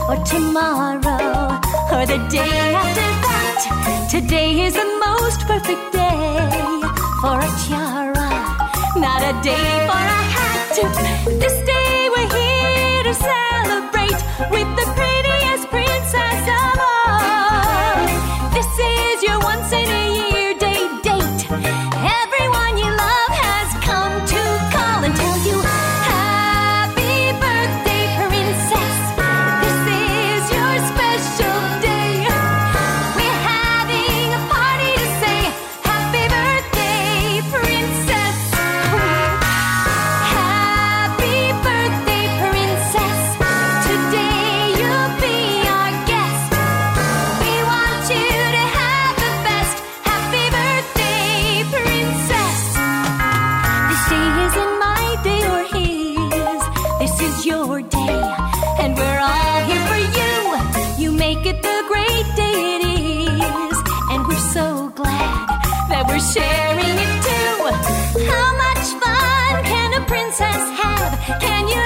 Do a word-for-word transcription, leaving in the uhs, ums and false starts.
or tomorrow, or the day after that. Today is the most perfect day for a tiara, not a day for a hat. This day we're here to celebrate with the prettiest princess of all. This is your once in a year day date. Everyone you love has come to call and tell you happy birthday, princess. This is your special day. We're having a party to say happy birthday, princess. Happy birthday, princess. Today you'll be our guest. We want you to have the best. Happy birthday, princess. This day isn't my day or his. This is your day, and we're all here for you. You make it the great day it is, and we're so glad that we're sharing it too. How much fun can a princess have? Can you